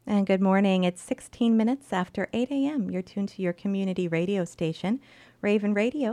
And good morning. It's 16 minutes after 8 a.m. You're tuned to your community radio station, Raven Radio,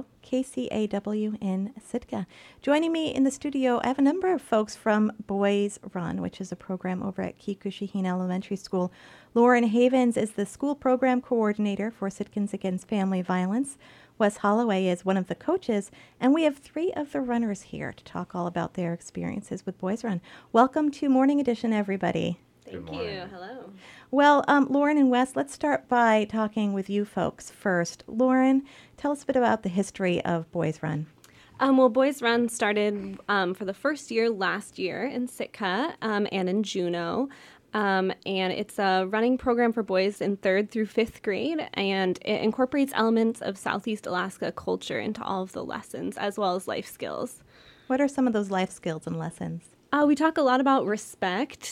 KCAW in Sitka. Joining me in the studio, I have a number of folks from Boys Run, which is a program over at Kikushihina Elementary School. Lauren Havens is the school program coordinator for Sitkans Against Family Violence. Wes Holloway is one of the coaches, and we have three of the runners here to talk all about their experiences with Boys Run. Welcome to Morning Edition, everybody. Thank you. Hello. Well, Lauren and Wes, let's start by talking with you folks first. Lauren, tell us a bit about the history of Boys Run. Well, Boys Run started for the first year last year in Sitka and in Juneau. And it's a running program for boys in 3rd through 5th grade, and it incorporates elements of Southeast Alaska culture into all of the lessons, as well as life skills. What are some of those life skills and lessons? We talk a lot about respect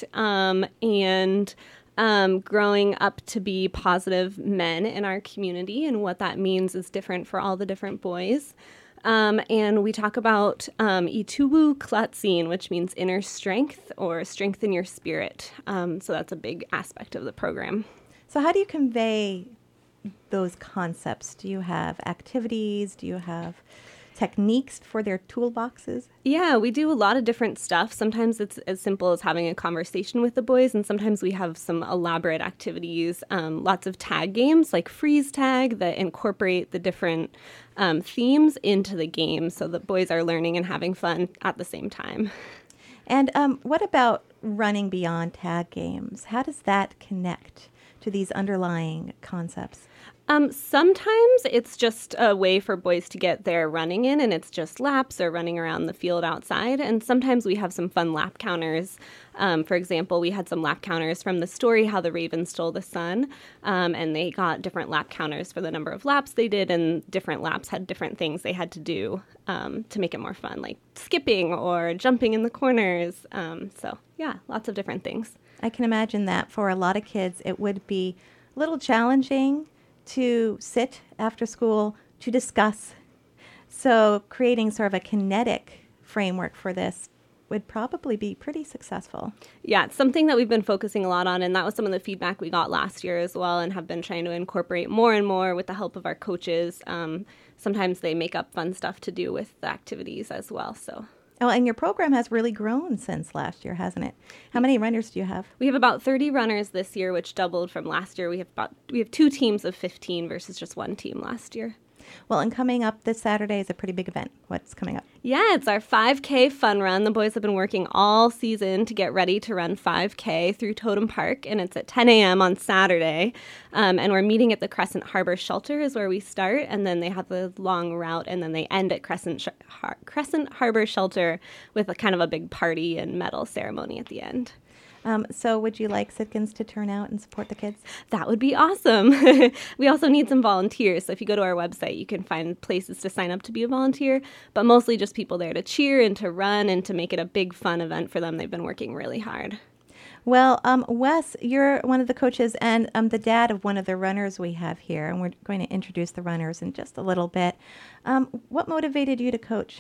and growing up to be positive men in our community, and what that means is different for all the different boys. And we talk about Ituwu Klatsin, which means inner strength or strengthen your spirit. So that's a big aspect of the program. So how do you convey those concepts? Do you have activities? Do you have techniques for their toolboxes? Yeah, we do a lot of different stuff. Sometimes it's as simple as having a conversation with the boys, and sometimes we have some elaborate activities, lots of tag games like freeze tag that incorporate the different themes into the game so that boys are learning and having fun at the same time. And what about running beyond tag games? How does that connect to these underlying concepts? Sometimes it's just a way for boys to get their running in, and it's just laps or running around the field outside. And sometimes we have some fun lap counters. For example, we had some lap counters from the story How the Raven Stole the Sun, and they got different lap counters for the number of laps they did, and different laps had different things they had to do to make it more fun, like skipping or jumping in the corners. So, yeah, lots of different things. I can imagine that for a lot of kids, it would be a little challenging to sit after school to discuss. So creating sort of a kinetic framework for this would probably be pretty successful. Yeah, it's something that we've been focusing a lot on, and that was some of the feedback we got last year as well, and have been trying to incorporate more and more with the help of our coaches. Sometimes they make up fun stuff to do with the activities as well, so. Oh, and your program has really grown since last year, hasn't it? How many runners do you have? We have about 30 runners this year, which doubled from last year. We have 2 teams of 15 versus just 1 team last year. Well, and coming up this Saturday is a pretty big event. What's coming up? Yeah, it's our 5K fun run. The boys have been working all season to get ready to run 5K through Totem Park, and it's at 10 a.m. on Saturday. And we're meeting at the Crescent Harbor Shelter is where we start, and then they have the long route, and then they end at Crescent Harbor Shelter with a kind of a big party and medal ceremony at the end. So would you like Sitkans to turn out and support the kids? That would be awesome. We also need some volunteers. So if you go to our website, you can find places to sign up to be a volunteer, but mostly just people there to cheer and to run and to make it a big fun event for them. They've been working really hard. Well, Wes, you're one of the coaches and the dad of one of the runners we have here, and we're going to introduce the runners in just a little bit. What motivated you to coach?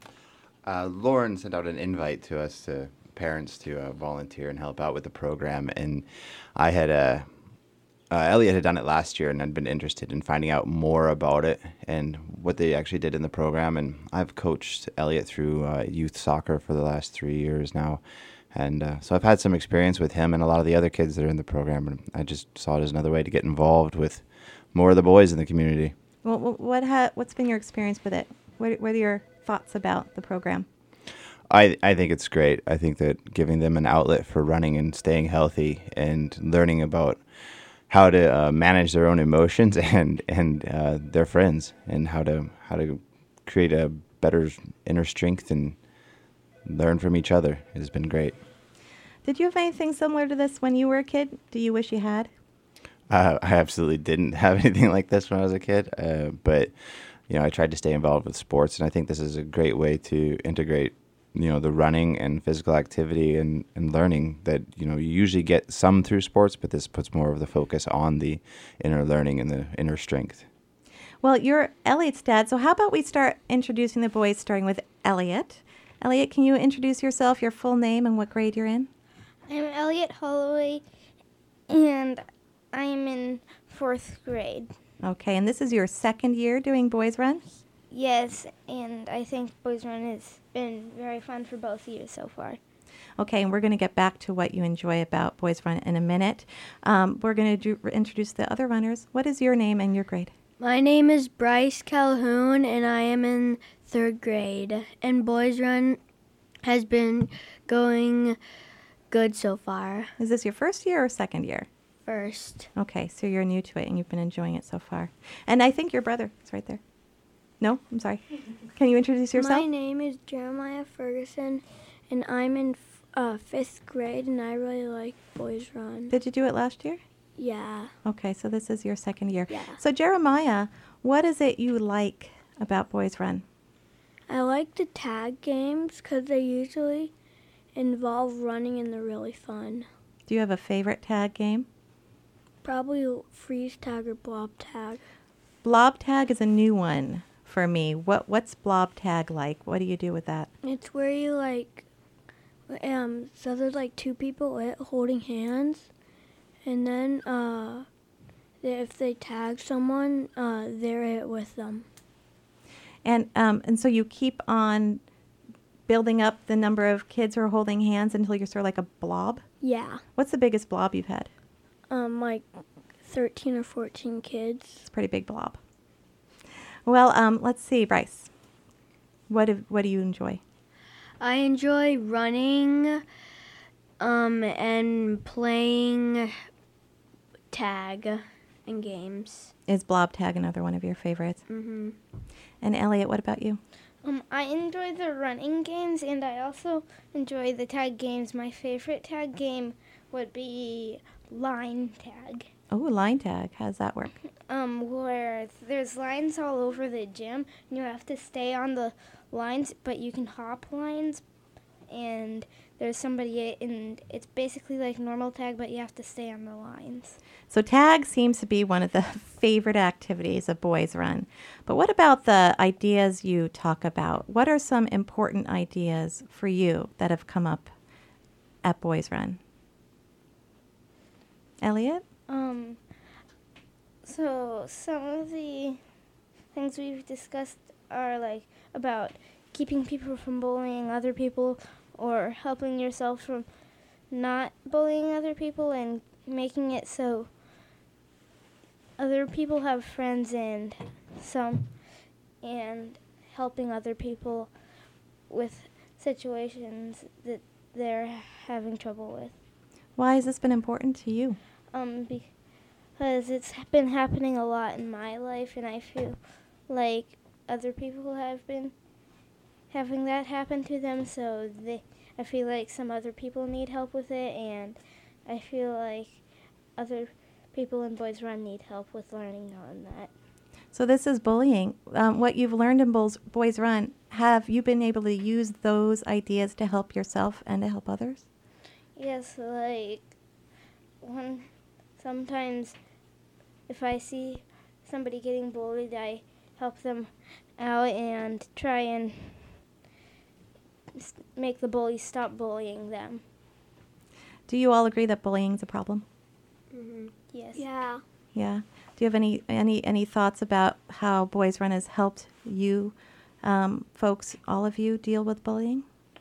Lauren sent out an invite to us parents to volunteer and help out with the program, and I had Elliot had done it last year, and I'd been interested in finding out more about it and what they actually did in the program. And I've coached Elliot through youth soccer for the last 3 years now, and so I've had some experience with him and a lot of the other kids that are in the program, and I just saw it as another way to get involved with more of the boys in the community. Well, what's been your experience with it? What are your thoughts about the program? I think it's great. I think that giving them an outlet for running and staying healthy and learning about how to manage their own emotions and their friends, and how to create a better inner strength and learn from each other has been great. Did you have anything similar to this when you were a kid? Do you wish you had? I absolutely didn't have anything like this when I was a kid, but I tried to stay involved with sports, and I think this is a great way to integrate the running and physical activity and learning that, you usually get some through sports, but this puts more of the focus on the inner learning and the inner strength. Well, you're Elliot's dad, so how about we start introducing the boys, starting with Elliot. Elliot, can you introduce yourself, your full name, and what grade you're in? I'm Elliot Holloway, and I am in 4th grade. Okay, and this is your second year doing Boys Run? Yes, and I think Boys Run has been very fun for both years so far. Okay, and we're going to get back to what you enjoy about Boys Run in a minute. We're going to introduce the other runners. What is your name and your grade? My name is Bryce Calhoun, and I am in 3rd grade. And Boys Run has been going good so far. Is this your first year or second year? First. Okay, so you're new to it and you've been enjoying it so far. And I think your brother is right there. No, I'm sorry. Can you introduce yourself? My name is Jeremiah Ferguson, and I'm in 5th grade, and I really like Boys Run. Did you do it last year? Yeah. Okay, so this is your second year. Yeah. So Jeremiah, what is it you like about Boys Run? I like the tag games because they usually involve running and they're really fun. Do you have a favorite tag game? Probably freeze tag or blob tag. Blob tag is a new one for me. What's blob tag like? What do you do with that? It's where you so there's like 2 people holding hands, and then if they tag someone, they're it with them. And so you keep on building up the number of kids who are holding hands until you're sort of like a blob? Yeah. What's the biggest blob you've had? Like 13 or 14 kids. It's a pretty big blob. Well, let's see, Bryce. What do you enjoy? I enjoy running and playing tag and games. Is blob tag another one of your favorites? Mm-hmm. And Elliot, what about you? I enjoy the running games, and I also enjoy the tag games. My favorite tag game would be line tag. Oh, line tag. How does that work? Where there's lines all over the gym, and you have to stay on the lines, but you can hop lines, and there's somebody, and it's basically like normal tag, but you have to stay on the lines. So tag seems to be one of the favorite activities of Boys Run. But what about the ideas you talk about? What are some important ideas for you that have come up at Boys Run? Elliot? So some of the things we've discussed are like about keeping people from bullying other people, or helping yourself from not bullying other people, and making it so other people have friends and helping other people with situations that they're having trouble with. Why has this been important to you? Because it's been happening a lot in my life, and I feel like other people have been having that happen to them, so I feel like some other people need help with it, and I feel like other people in Boys Run need help with learning on that. So this is bullying. What you've learned in Boys Run, have you been able to use those ideas to help yourself and to help others? Yes, like sometimes if I see somebody getting bullied, I help them out and try and make the bully stop bullying them. Do you all agree that bullying is a problem? Mm-hmm. Yes. Yeah. Yeah. Do you have any thoughts about how Boys Run has helped you folks, all of you, deal with bullying?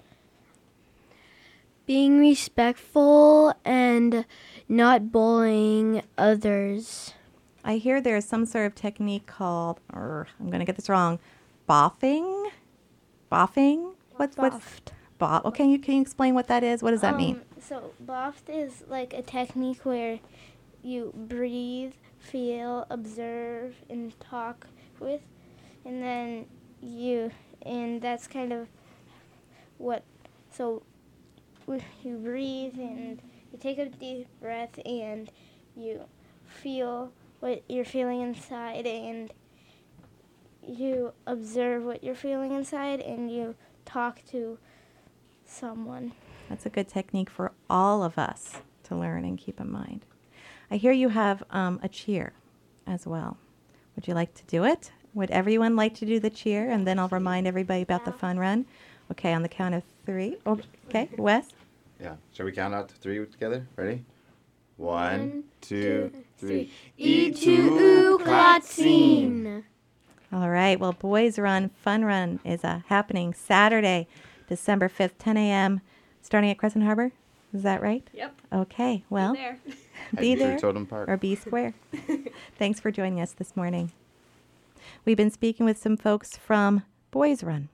Being respectful and not bullying others. I hear there's some sort of technique called, I'm going to get this wrong, boffing? Boffing? What's boff? Okay, can you explain what that is? What does that mean? So boffed is like a technique where you breathe, feel, observe, and talk with, and that's kind of what, so you breathe and you take a deep breath and you feel what you're feeling inside, and you observe what you're feeling inside, and you talk to someone. That's a good technique for all of us to learn and keep in mind. I hear you have a cheer as well. Would you like to do it? Would everyone like to do the cheer? And then I'll remind everybody about the fun run. Okay, on the count of 3. Okay, Wes? Yeah. Shall we count out to 3 together? Ready? 1, 2, 3. Itu Klatsing. All right. Well, Boys Run Fun Run is happening Saturday, December 5th, 10 a.m., starting at Crescent Harbor. Is that right? Yep. Okay. Well, There. be there Totem Park. or be square. Thanks for joining us this morning. We've been speaking with some folks from Boys Run.